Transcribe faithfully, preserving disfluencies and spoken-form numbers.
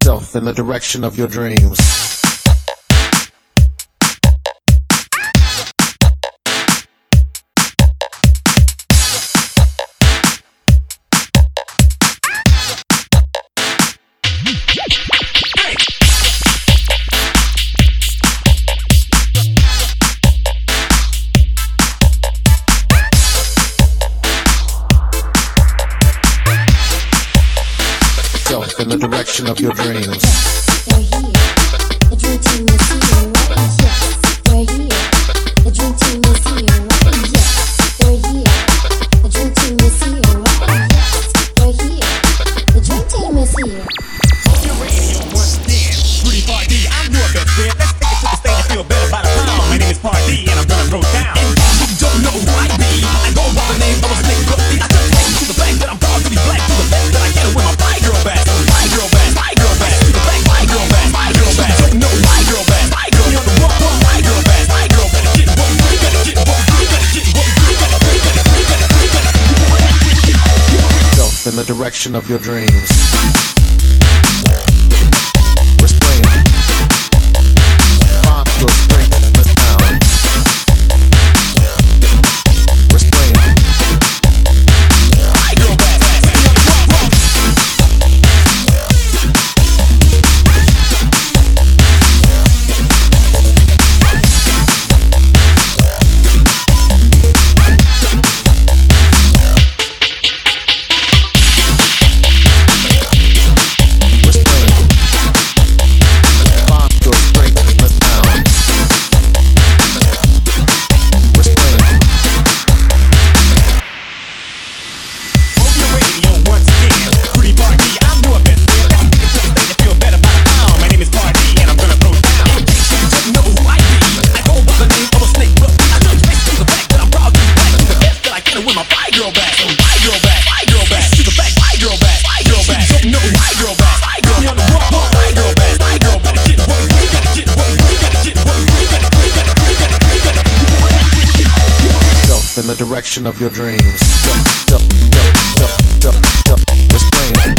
yourself in the direction of your dreams. In the direction of your dreams. We're here. The dream team is here right here. We're here. The dream team is here right here. We're here. The dream team is here right here. We're here. The dream team is here. You're ready once again. Rudy Party, I'm your best friend. Let's take it to the stage and feel better by the pound. My name is Party and I'm gonna throw down. And you don't know who I be. I go by the name of a snake puppy. I just came to the bank that I'm proud to be black. To the best that I can with my fly girl back. Fly girl back. Fly girl back. To the bank. Fly girl back. Fly girl back. You don't know fly girl back. Fly girl. You're the wrong one. Fly girl back. Fly girl back. Get one. You gotta get one. You gotta get one. You gotta. You gotta. You gotta. You gotta. Yourself in the direction of your dreams. Restrain. Find your strength in the sound. Restrain. Fly girl back. In the direction of your dreams. Restrain.